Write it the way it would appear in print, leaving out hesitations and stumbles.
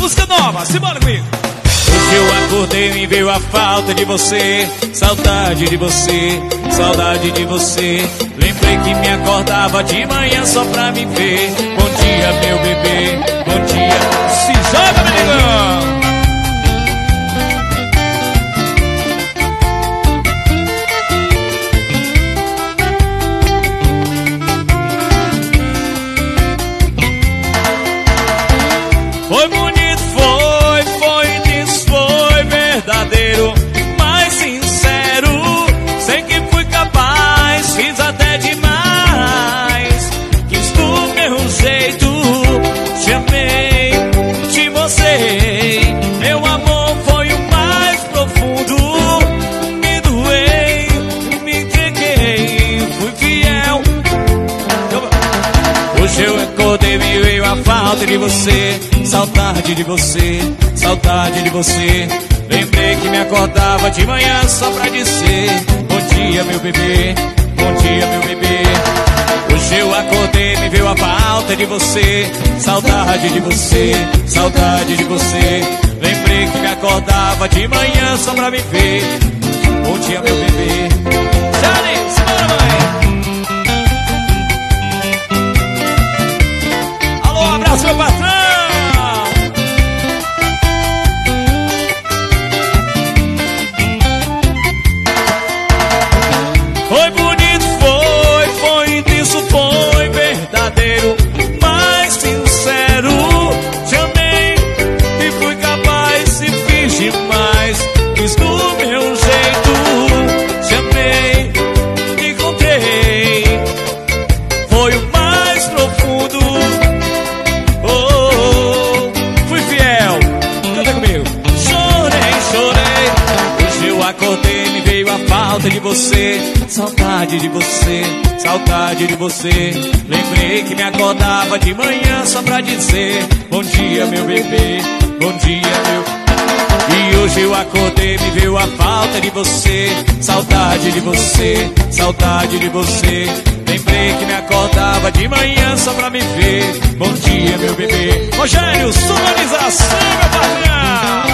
música nova, simbora comigo. Hoje eu acordei e me veio a falta de você, saudade de você, saudade de você. Lembrei que me acordava de manhã só pra me ver. Bom dia, meu bebê, bom dia. Se joga, menino! Foi bonito, foi intenso, foi verdadeiro, mais sincero. Sei que fui capaz, fiz até demais. Quis do meu jeito, te amei, te mostrei. Meu amor foi o mais profundo. Me doei, me entreguei, fui fiel. Hoje eu acordei e me veio a falta de você, saudade de você, saudade de você. Lembrei que me acordava de manhã só pra dizer bom dia, meu bebê, bom dia, meu bebê. Hoje eu acordei e me veio a falta de você, saudade de você, saudade de você. Lembrei que me acordava de manhã só pra me ver. Bom dia, meu bebê. Charlie, simbora, mãe. Alô, um abraço, meu patrão. Foi bonito, foi intenso, foi verdadeiro, mais sincero. Te amei e fui capaz e fiz demais. Fiz do meu jeito, te amei, me encontrei. Foi o mais profundo. Oh, fui fiel. Canta comigo. Chorei, chorei. Hoje eu acordei e me veio a falta de você, saudade de você, saudade de você. Lembrei que me acordava de manhã só pra dizer bom dia, meu bebê, bom dia, meu. E hoje eu acordei e me veio a falta de você, saudade de você, saudade de você. Lembrei que me acordava de manhã só pra me ver. Bom dia, meu bebê. Rogério, sonorização, meu patrão.